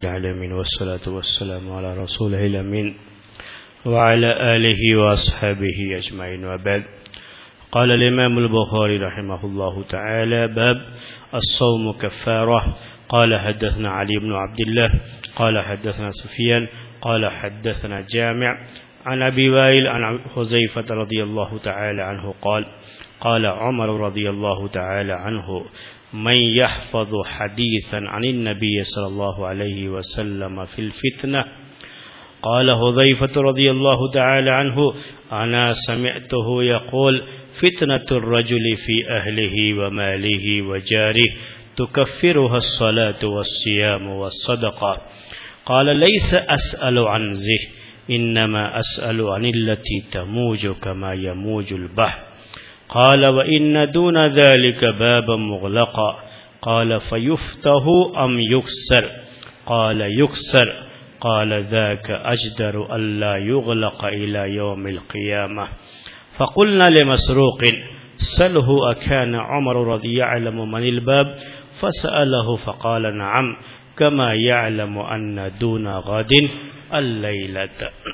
العالمين والصلاة والسلام على رسوله الأمين وعلى آله وأصحابه أجمعين وبعد. قال الإمام البخاري رحمه الله تعالى: باب الصوم كفارة. قال حدثنا علي بن عبد الله قال حدثنا سفيان قال حدثنا جامع عن أبي وائل عن حذيفة رضي الله تعالى عنه قال: قال عمر رضي الله تعالى عنه: من يحفظ حديثا عن النبي صلى الله عليه وسلم في الفتنة. قال حذيفة رضي الله تعالى عنه: أنا سمعته يقول: فتنة الرجل في أهله وماله وجاره تكفرها الصلاة والصيام والصدقة. قال: ليس أسأل عن زه، إنما أسأل عن التي تموج كما يموج البحر. قال: وإن دون ذلك بابا مغلقا. قال: فيفتح أم يكسر؟ قال: يكسر. قال: ذاك أجدر ألا يغلق إلى يوم القيامة. فقلنا لمسروق: سله أكان عمر رضي يعلم من الباب؟ فسأله فقال: نعم، كما يعلم أن دون غد الليلة.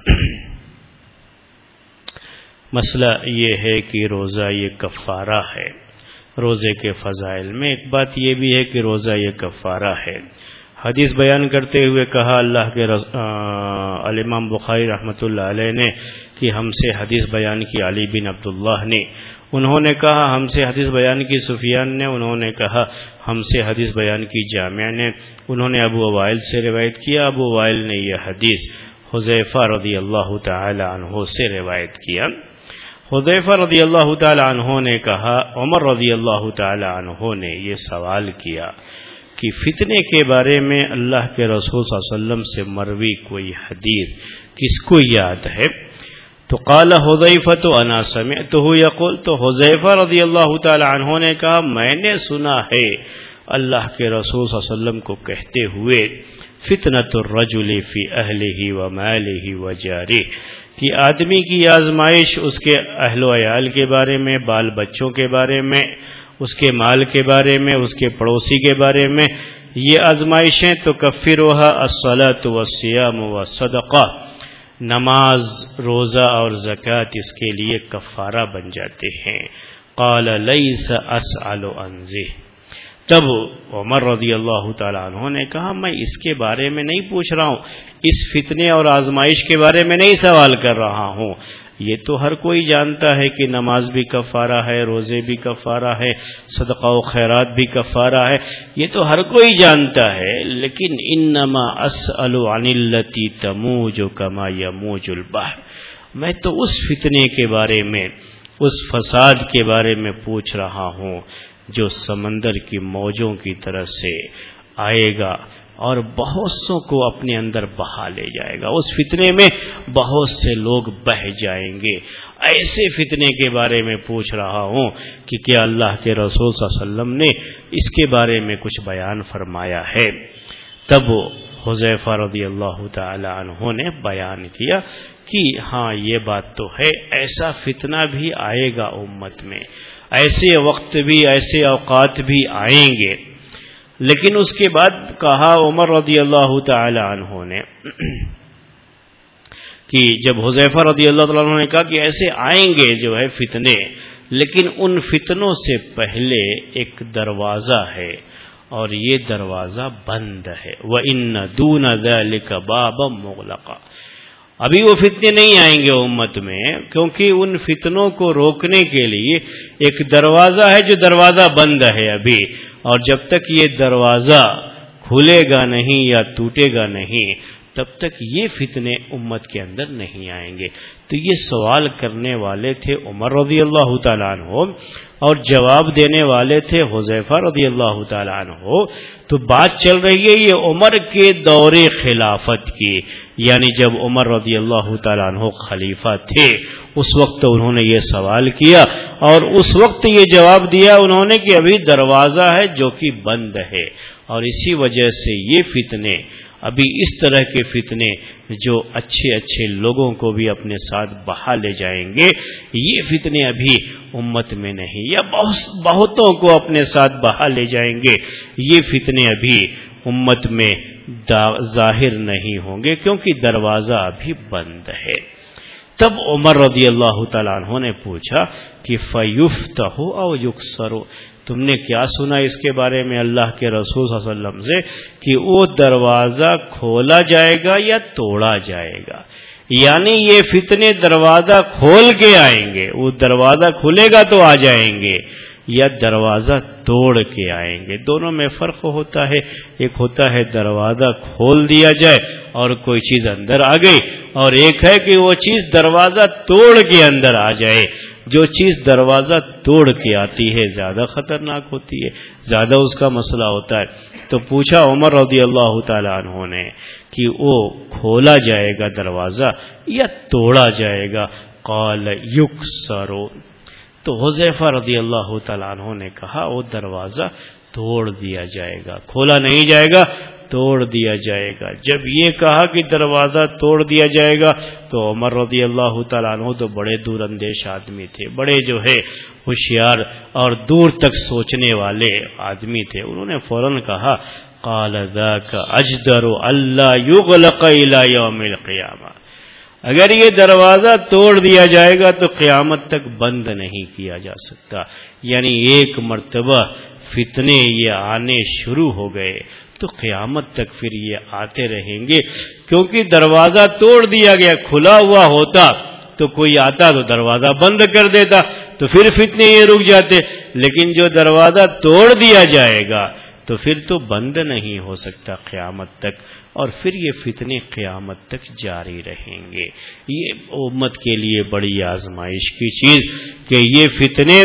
مسئلہ یہ ہے کہ روزہ یہ کفارہ ہے. روزے کے فضائل میں ایک بات یہ بھی ہے کہ روزہ یہ کفارہ ہے. حدیث بیان کرتے ہوئے کہا اللہ کے الامام بخاری رحمۃ اللہ علیہ نے کہ ہم سے حدیث بیان کی علی بن عبداللہ نے، انہوں نے کہا ہم سے حدیث بیان کی سفیان نے، انہوں نے کہا ہم سے حدیث بیان کی جامع نے، انہوں نے ابو وائل سے روایت کیا، ابو وائل نے یہ حدیث حذیفہ رضی اللہ تعالی عنہ سے روایت کیا. حذیفہ رضی اللہ تعالی عنہ نے کہا عمر رضی اللہ تعالی عنہ نے یہ سوال کیا کہ فتنے کے بارے میں اللہ کے رسول صلی اللہ علیہ وسلم سے مروی کوئی حدیث کس کو یاد ہے؟ تو قال حذیفہ انا سمعتہ یقول، تو حذیفہ رضی اللہ تعالی عنہ نے کہا میں نے سنا ہے اللہ کے رسول صلی اللہ علیہ وسلم کو کہتے ہوئے: فتنۃ الرجل فی اہلہ ومالہ وجارہ، کہ آدمی کی آزمائش اس کے اہل و عیال کے بارے میں، بال بچوں کے بارے میں، اس کے مال کے بارے میں، اس کے پڑوسی کے بارے میں، یہ آزمائشیں تکفرها الصلاۃ والصیام والصدقہ، نماز، روزہ اور زکوٰۃ اس کے لیے کفارہ بن جاتے ہیں. قال لیس اسأل عن ذہ، تب عمر رضی اللہ تعالی عنہ نے کہا میں اس کے بارے میں نہیں پوچھ رہا ہوں، اس فتنے اور آزمائش کے بارے میں نہیں سوال کر رہا ہوں. یہ تو ہر کوئی جانتا ہے کہ نماز بھی کفارہ ہے، روزے بھی کفارہ ہے، صدقہ و خیرات بھی کفارہ ہے، یہ تو ہر کوئی جانتا ہے. لیکن انما اسأل عن التی تموج کما یموج البحر، میں تو اس فتنے کے بارے میں، اس فساد کے بارے میں پوچھ رہا ہوں جو سمندر کی موجوں کی طرف سے آئے گا اور بہت سو کو اپنے اندر بہا لے جائے گا. اس فتنے میں بہت سے لوگ بہہ جائیں گے. ایسے فتنے کے بارے میں پوچھ رہا ہوں کہ کیا اللہ کے رسول صلی اللہ علیہ وسلم نے اس کے بارے میں کچھ بیان فرمایا ہے؟ تب حذیفہ رضی اللہ تعالی عنہ نے بیان کیا کہ ہاں یہ بات تو ہے، ایسا فتنہ بھی آئے گا امت میں، ایسے وقت بھی، ایسے اوقات بھی آئیں گے. لیکن اس کے بعد کہا عمر رضی اللہ تعالی عنہ نے کہ جب حذیفہ رضی اللہ تعالی عنہ نے کہا کہ ایسے آئیں گے جو ہے فتنے، لیکن ان فتنوں سے پہلے ایک دروازہ ہے اور یہ دروازہ بند ہے. وَإِنَّ دُونَ ذَلِكَ بَابًا مُغْلَقًا، ابھی وہ فتنے نہیں آئیں گے امت میں، کیونکہ ان فتنوں کو روکنے کے لیے ایک دروازہ ہے جو دروازہ بند ہے ابھی، اور جب تک یہ دروازہ کھلے گا نہیں یا ٹوٹے گا نہیں تب تک یہ فتنے امت کے اندر نہیں آئیں گے. تو یہ سوال کرنے والے تھے عمر رضی اللہ تعالیٰ عنہ اور جواب دینے والے تھے حذیفہ رضی اللہ تعالیٰ عنہ. تو بات چل رہی ہے یہ عمر کے دور خلافت کی، یعنی جب عمر رضی اللہ تعالیٰ عنہ خلیفہ تھے اس وقت انہوں نے یہ سوال کیا اور اس وقت یہ جواب دیا انہوں نے کہ ابھی دروازہ ہے جو کہ بند ہے، اور اسی وجہ سے یہ فتنے، ابھی اس طرح کے فتنے جو اچھے اچھے لوگوں کو بھی اپنے ساتھ بہا لے جائیں گے، یہ فتنے ابھی امت میں نہیں، یا بہتوں کو اپنے ساتھ بہا لے جائیں گے، یہ فتنے ابھی امت میں ظاہر نہیں ہوں گے کیونکہ دروازہ ابھی بند ہے۔ تب عمر رضی اللہ تعالیٰ عنہ نے پوچھا کہ فَيُفْتَحُ أَوْ يُكْسَرُ، تم نے کیا سنا اس کے بارے میں اللہ کے رسول صلی اللہ علیہ وسلم سے کہ وہ دروازہ کھولا جائے گا یا توڑا جائے گا؟ یعنی یہ فتنے دروازہ کھول کے آئیں گے، وہ دروازہ کھلے گا تو آ جائیں گے، یا دروازہ توڑ کے آئیں گے۔ دونوں میں فرق ہوتا ہے، ایک ہوتا ہے دروازہ کھول دیا جائے اور کوئی چیز اندر آ گئی، اور ایک ہے کہ وہ چیز دروازہ توڑ کے اندر آ جائے۔ جو چیز دروازہ توڑ کے آتی ہے زیادہ خطرناک ہوتی ہے، زیادہ اس کا مسئلہ ہوتا ہے۔ تو پوچھا عمر رضی اللہ تعالی عنہ نے کہ وہ کھولا جائے گا دروازہ یا توڑا جائے گا؟ قال یکسر، تو حذیفہ رضی اللہ تعالیٰ عنہ نے کہا وہ دروازہ توڑ دیا جائے گا، کھولا نہیں جائے گا، توڑ دیا جائے گا۔ جب یہ کہا کہ دروازہ توڑ دیا جائے گا تو عمر رضی اللہ تعالیٰ عنہ تو بڑے دور اندیش آدمی تھے، بڑے جو ہے ہوشیار اور دور تک سوچنے والے آدمی تھے، انہوں نے فوراً کہا قال ذاک اجدر الا یغلق الی یوم القیامہ، اگر یہ دروازہ توڑ دیا جائے گا تو قیامت تک بند نہیں کیا جا سکتا۔ یعنی ایک مرتبہ فتنے یہ آنے شروع ہو گئے تو قیامت تک پھر یہ آتے رہیں گے، کیونکہ دروازہ توڑ دیا گیا، کھلا ہوا ہوتا تو کوئی آتا تو دروازہ بند کر دیتا تو پھر فتنے یہ رک جاتے، لیکن جو دروازہ توڑ دیا جائے گا تو پھر تو بند نہیں ہو سکتا قیامت تک، اور پھر یہ فتنے قیامت تک جاری رہیں گے۔ یہ امت کے لیے بڑی آزمائش کی چیز کہ یہ فتنے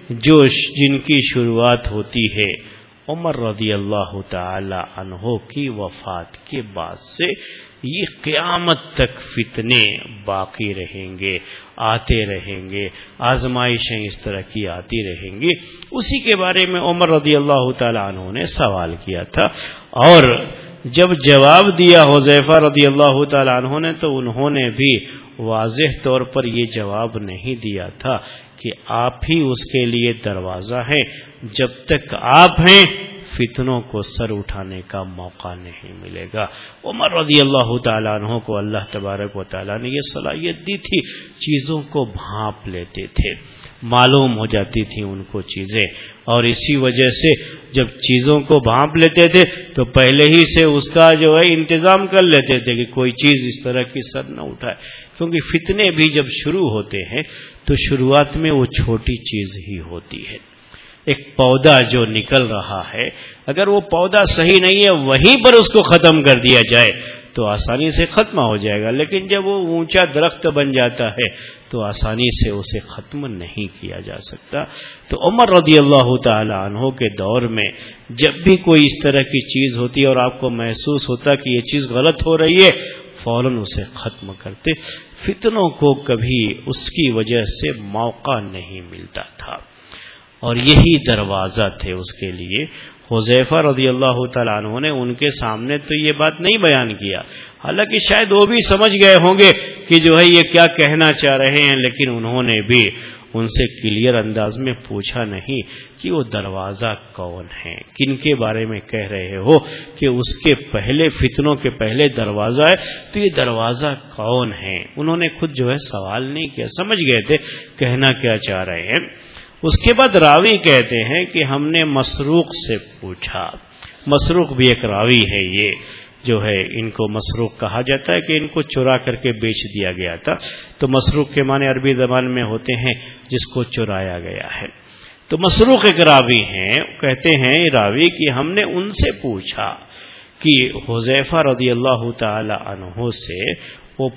جن کی شروعات ہوتی ہے عمر رضی اللہ تعالی عنہ کی وفات کے بعد سے، یہ قیامت تک فتنے باقی رہیں گے، آتے رہیں گے، آزمائشیں اس طرح کی آتی رہیں گی۔ اسی کے بارے میں عمر رضی اللہ تعالی عنہ نے سوال کیا تھا، اور جب جواب دیا حذیفہ رضی اللہ تعالی عنہ نے تو انہوں نے بھی واضح طور پر یہ جواب نہیں دیا تھا کہ آپ ہی اس کے لیے دروازہ ہیں، جب تک آپ ہیں فتنوں کو سر اٹھانے کا موقع نہیں ملے گا۔ عمر رضی اللہ تعالیٰ عنہ کو اللہ تبارک و تعالیٰ نے یہ صلاحیت دی تھی، چیزوں کو بھانپ لیتے تھے، معلوم ہو جاتی تھی ان کو چیزیں، اور اسی وجہ سے جب چیزوں کو بھانپ لیتے تھے تو پہلے ہی سے اس کا جو ہے انتظام کر لیتے تھے کہ کوئی چیز اس طرح کی سر نہ اٹھائے، کیونکہ فتنے بھی جب شروع ہوتے ہیں تو شروعات میں وہ چھوٹی چیز ہی ہوتی ہے۔ ایک پودا جو نکل رہا ہے، اگر وہ پودا صحیح نہیں ہے وہیں پر اس کو ختم کر دیا جائے تو آسانی سے ختم ہو جائے گا، لیکن جب وہ اونچا درخت بن جاتا ہے تو آسانی سے اسے ختم نہیں کیا جا سکتا۔ تو عمر رضی اللہ تعالی عنہ کے دور میں جب بھی کوئی اس طرح کی چیز ہوتی اور آپ کو محسوس ہوتا کہ یہ چیز غلط ہو رہی ہے، فوراً اسے ختم کرتے، فتنوں کو کبھی اس کی وجہ سے موقع نہیں ملتا تھا، اور یہی دروازہ تھے اس کے لیے۔ حذیفہ رضی اللہ تعالیٰ عنہ نے ان کے سامنے تو یہ بات نہیں بیان کیا، حالانکہ شاید وہ بھی سمجھ گئے ہوں گے کہ جو ہے یہ کیا کہنا چاہ رہے ہیں، لیکن انہوں نے بھی ان سے کلیئر انداز میں پوچھا نہیں کہ وہ دروازہ کون ہے، کن کے بارے میں کہہ رہے ہو کہ اس کے پہلے فتنوں کے پہلے دروازہ ہے، تو یہ دروازہ کون ہے۔ انہوں نے خود جو ہے سوال نہیں کیا، سمجھ گئے تھے کہنا کیا چاہ رہے ہیں۔ اس کے بعد راوی کہتے ہیں کہ ہم نے مسروق سے پوچھا، مسروق بھی ایک راوی ہے، یہ جو ہے ان کو مسروق کہا جاتا ہے کہ ان کو چرا کر کے بیچ دیا گیا تھا، تو مسروق کے معنی عربی زبان میں ہوتے ہیں جس کو چرایا گیا ہے۔ تو مسروق ایک راوی ہیں، کہتے ہیں راوی کہ ہم نے ان سے پوچھا کہ حذیفہ رضی اللہ تعالی عنہ سے وہ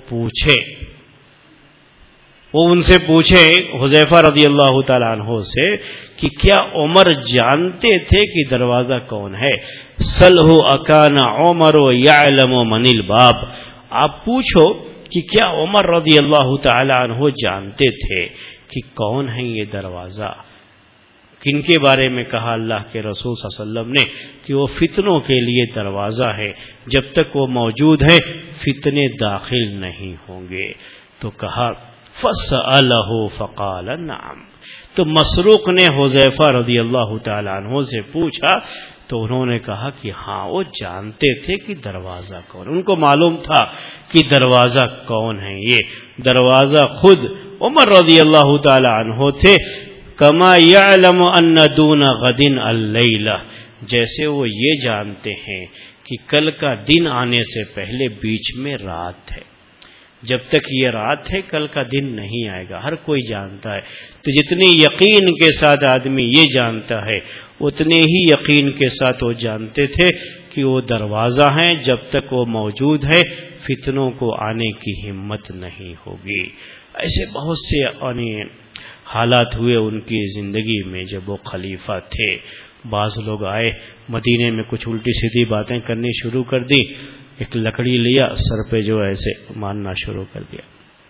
ان سے پوچھے حذیفہ رضی اللہ تعالیٰ عنہ سے کہ کیا عمر جانتے تھے کہ دروازہ کون ہے؟ سلہ اکان عمر یعلم من الباب، آپ پوچھو کہ کیا عمر رضی اللہ تعالیٰ عنہ جانتے تھے کہ کون ہے یہ دروازہ؟ کن کے بارے میں کہا اللہ کے رسول صلی اللہ علیہ وسلم نے کہ وہ فتنوں کے لیے دروازہ ہے، جب تک وہ موجود ہے فتنے داخل نہیں ہوں گے۔ تو کہا فَسَأَلَهُ فَقَالَ نَعَمْ، تو مسروق نے حذیفہ رضی اللہ تعالی عنہ سے پوچھا تو تو انہوں نے کہا کہ ہاں وہ جانتے تھے کہ دروازہ کون، ان کو معلوم تھا کہ دروازہ کون ہے. یہ دروازہ خود عمر رضی اللہ تعالی عنہ تھے. کما یعلم ان دون غد اللیلہ، جیسے وہ یہ جانتے ہیں کہ کل کا دن آنے سے پہلے بیچ میں رات ہے. جب تک یہ رات ہے کل کا دن نہیں آئے گا، ہر کوئی جانتا ہے. تو جتنی یقین کے ساتھ آدمی یہ جانتا ہے اتنے ہی یقین کے ساتھ وہ جانتے تھے کہ وہ دروازہ ہیں، جب تک وہ موجود ہے فتنوں کو آنے کی ہمت نہیں ہوگی. ایسے بہت سے حالات ہوئے ان کی زندگی میں جب وہ خلیفہ تھے. بعض لوگ آئے مدینے میں کچھ الٹی سیدھی باتیں کرنی شروع کر دی، ایک لکڑی لیا سر پہ جو ایسے مارنا شروع کر دیا.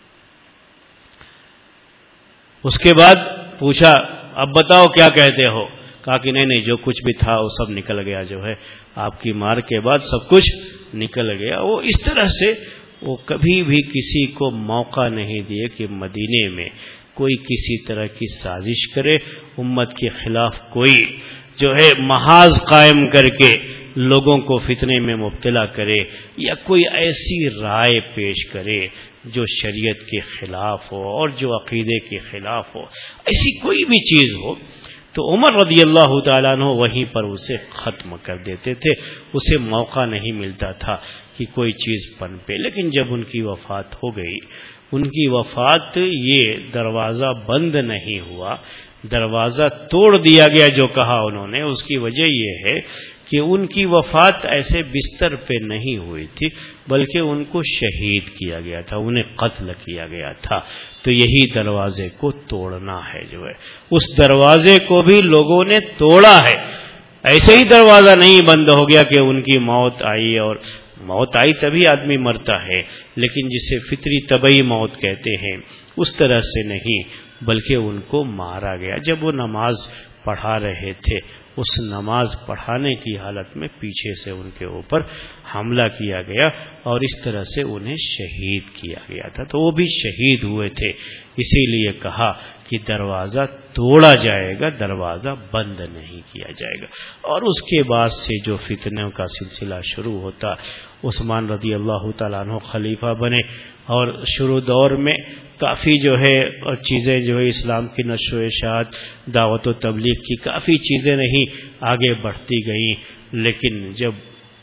اس کے بعد پوچھا اب بتاؤ کیا کہتے ہو؟ کہا کہ نہیں جو کچھ بھی تھا وہ سب نکل گیا، جو ہے آپ کی مار کے بعد سب کچھ نکل گیا. وہ اس طرح سے وہ کبھی بھی کسی کو موقع نہیں دیے کہ مدینے میں کوئی کسی طرح کی سازش کرے، امت کے خلاف کوئی جو ہے محاذ قائم کر کے لوگوں کو فتنے میں مبتلا کرے یا کوئی ایسی رائے پیش کرے جو شریعت کے خلاف ہو اور جو عقیدے کے خلاف ہو. ایسی کوئی بھی چیز ہو تو عمر رضی اللہ تعالیٰ عنہ وہیں پر اسے ختم کر دیتے تھے. اسے موقع نہیں ملتا تھا کہ کوئی چیز پنپے. لیکن جب ان کی وفات ہو گئی، ان کی وفات یہ دروازہ بند نہیں ہوا، دروازہ توڑ دیا گیا جو کہا انہوں نے. اس کی وجہ یہ ہے کہ ان کی وفات ایسے بستر پہ نہیں ہوئی تھی بلکہ ان کو شہید کیا گیا تھا، انہیں قتل کیا گیا تھا. تو یہی دروازے کو توڑنا ہے جو ہے. اس دروازے کو بھی لوگوں نے توڑا ہے. ایسے ہی دروازہ نہیں بند ہو گیا کہ ان کی موت آئی، اور موت آئی تبھی آدمی مرتا ہے، لیکن جسے فطری طبعی موت کہتے ہیں اس طرح سے نہیں، بلکہ ان کو مارا گیا. جب وہ نماز پڑھا رہے تھے، اس نماز پڑھانے کی حالت میں پیچھے سے ان کے اوپر حملہ کیا گیا اور اس طرح سے انہیں شہید کیا گیا تھا. تو وہ بھی شہید ہوئے تھے. اسی لیے کہا کہ دروازہ توڑا جائے گا، دروازہ بند نہیں کیا جائے گا. اور اس کے بعد سے جو فتنوں کا سلسلہ شروع ہوتا، عثمان رضی اللہ تعالیٰ عنہ خلیفہ بنے اور شروع دور میں کافی جو ہے چیزیں جو ہے اسلام کی نشر و اشاعت، دعوت و تبلیغ کی کافی چیزیں نہیں آگے بڑھتی گئیں. لیکن جب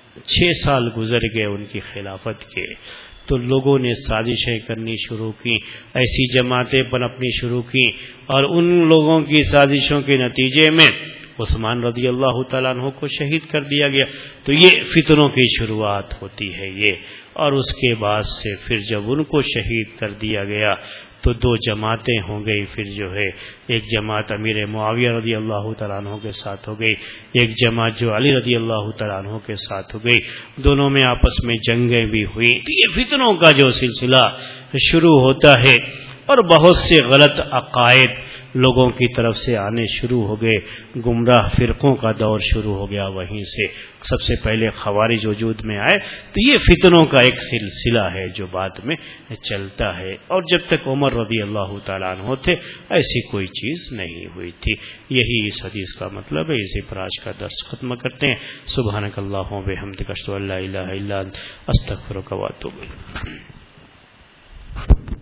6 سال گزر گئے ان کی خلافت کے تو لوگوں نے سازشیں کرنی شروع کی، ایسی جماعتیں پنپنی شروع کی، اور ان لوگوں کی سازشوں کے نتیجے میں عثمان رضی اللہ تعالیٰ عنہ کو شہید کر دیا گیا. تو یہ فتنوں کی شروعات ہوتی ہے یہ. اور اس کے بعد سے پھر جب ان کو شہید کر دیا گیا تو 2 جماعتیں ہو گئی. پھر جو ہے ایک جماعت امیر معاویہ رضی اللہ تعالیٰ عنہ کے ساتھ ہو گئی، ایک جماعت جو علی رضی اللہ تعالیٰ عنہ کے ساتھ ہو گئی. دونوں میں آپس میں جنگیں بھی ہوئی. تو یہ فتنوں کا جو سلسلہ شروع ہوتا ہے اور بہت سے غلط عقائد لوگوں کی طرف سے آنے شروع ہو گئے، گمراہ فرقوں کا دور شروع ہو گیا. وہیں سے سب سے پہلے خوارج وجود میں آئے. تو یہ فتنوں کا ایک سلسلہ ہے جو بعد میں چلتا ہے. اور جب تک عمر رضی اللہ تعالیٰ عنہ تھے ایسی کوئی چیز نہیں ہوئی تھی. یہی اس حدیث کا مطلب ہے. اسی پر آج کا درس ختم کرتے ہیں. سبحانک اللہم و بحمدک اشہد ان لا الہ الا انت استغفرک و اتوب الیک.